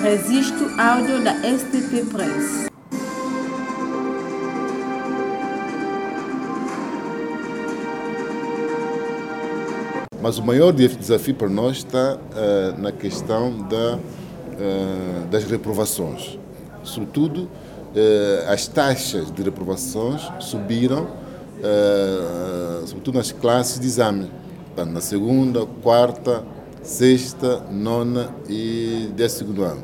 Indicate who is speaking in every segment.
Speaker 1: Registro áudio da STP Press.
Speaker 2: Mas o maior desafio para nós está na questão das reprovações. Sobretudo, as taxas de reprovações subiram, sobretudo nas classes de exame. Portanto, na segunda, quarta, sexta, nona e 10º ano.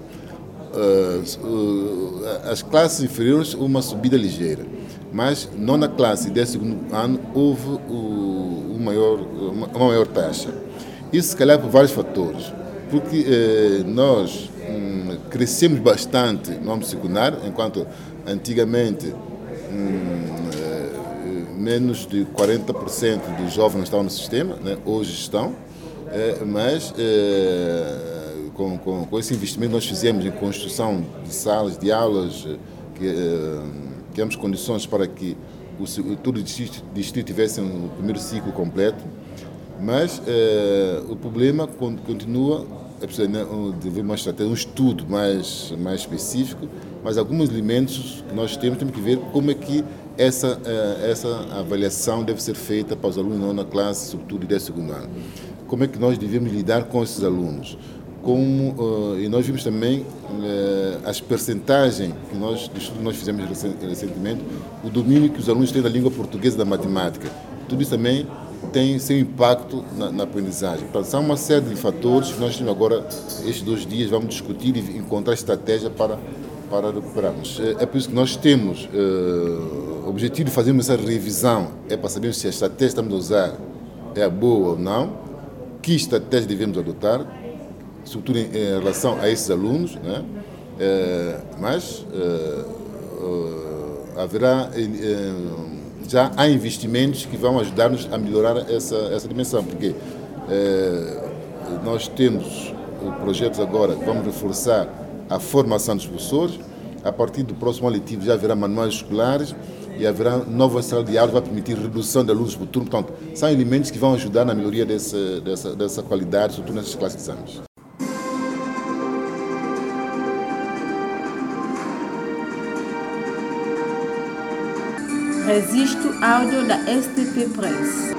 Speaker 2: As classes inferiores, uma subida ligeira. Mas nona classe e 10º ano houve uma maior taxa. Isso, se calhar, por vários fatores. Porque nós crescemos bastante no âmbito secundário, enquanto antigamente menos de 40% dos jovens estavam no sistema, né? Hoje estão, mas com esse investimento que nós fizemos em construção de salas de aulas, temos condições para que todo o distrito tivesse um primeiro ciclo completo, mas o problema continua, é preciso desenvolver uma estratégia, um estudo mais específico, mas alguns elementos que nós temos que ver como é que essa avaliação deve ser feita para os alunos na classe, sobretudo de 10º ano. Como é que nós devemos lidar com esses alunos? E nós vimos também as percentagens que nós fizemos recentemente, o domínio que os alunos têm da língua portuguesa e da matemática. Tudo isso também tem seu impacto na aprendizagem. Portanto, são uma série de fatores que nós temos agora, estes 2 dias, vamos discutir e encontrar estratégia para recuperarmos. É por isso que nós temos o objetivo de fazermos essa revisão, é para saber se a estratégia que estamos a usar é a boa ou não, que estratégia devemos adotar, sobretudo em relação a esses alunos, né? Mas haverá, já há investimentos que vão ajudar-nos a melhorar essa dimensão, porque nós temos projetos agora que vamos reforçar a formação dos professores. A partir do próximo ano letivo já haverá manuais escolares e haverá nova sala de aula que vai permitir redução de alunos por turno. Portanto, são elementos que vão ajudar na melhoria dessa qualidade, sobretudo nessas classes de exames.
Speaker 1: Registro áudio da STP Press.